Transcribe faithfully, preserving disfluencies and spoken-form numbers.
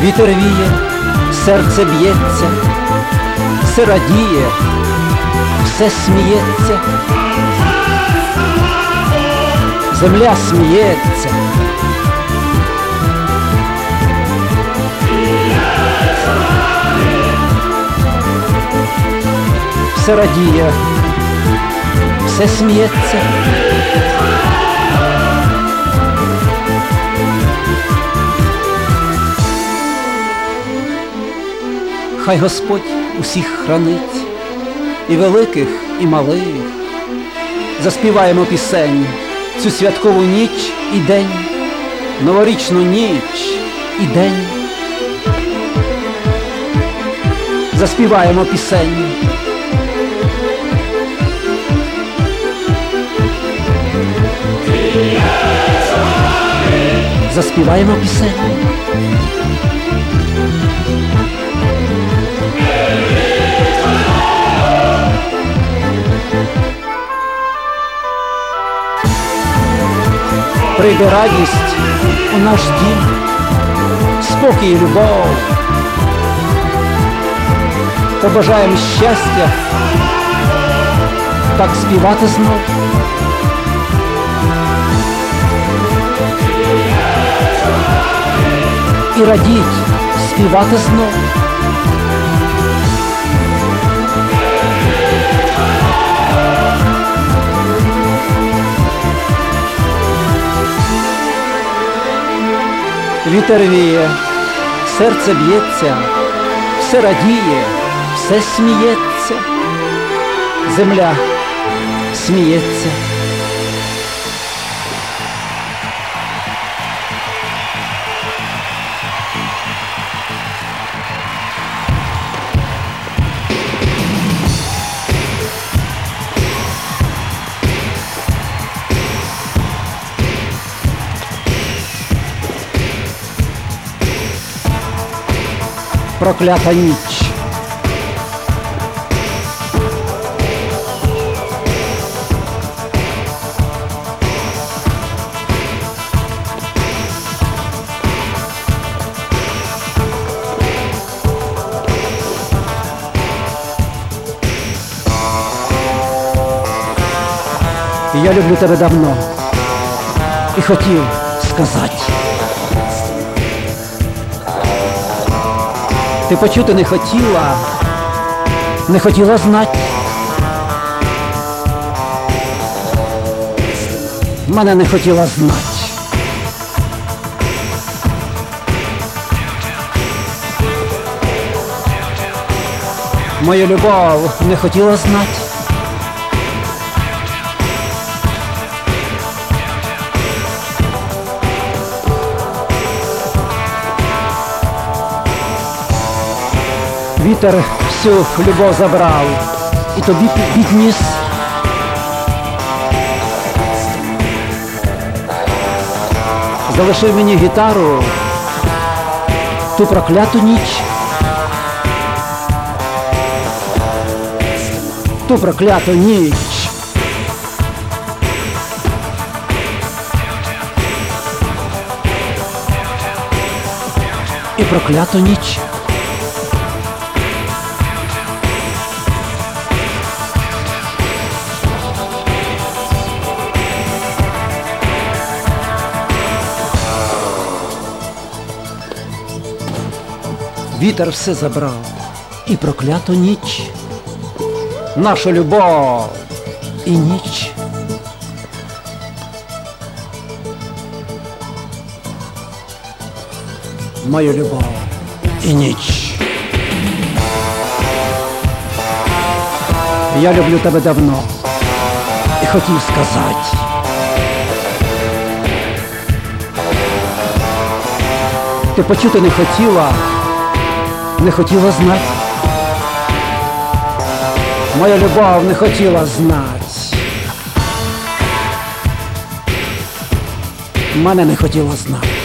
Вітер віє, серце б'ється, все радіє, все сміється. Земля сміється. Все радіє, все сміється. Хай Господь усіх хранить, і великих, і малих. Заспіваємо пісень цю святкову ніч і день, новорічну ніч і день. Заспіваємо пісень. Заспіваємо пісень. Прийде радість у наш дім, спокій і любов. Побажаємо щастя, так співати знов. І радіть, співати знов. Вітер віє, серце б'ється, все радіє, все сміється. Земля сміється. Проклята ніч. Я люблю тебе давно і хотів сказати. Ти почути не хотіла, не хотіла знати. Мене не хотіла знати. Мою любов не хотіла знати. Вітер всю любов забрав і тобі підніс. Залишив мені гітару, ту прокляту ніч, ту прокляту ніч. І прокляту ніч. Вітер все забрав, і прокляту ніч, нашу любов і ніч. Мою любов і ніч. Я люблю тебе давно і хотів сказати. Ти почути не хотіла, не хотіла знати. Моя любов не хотіла знати. Мене не хотіла знати.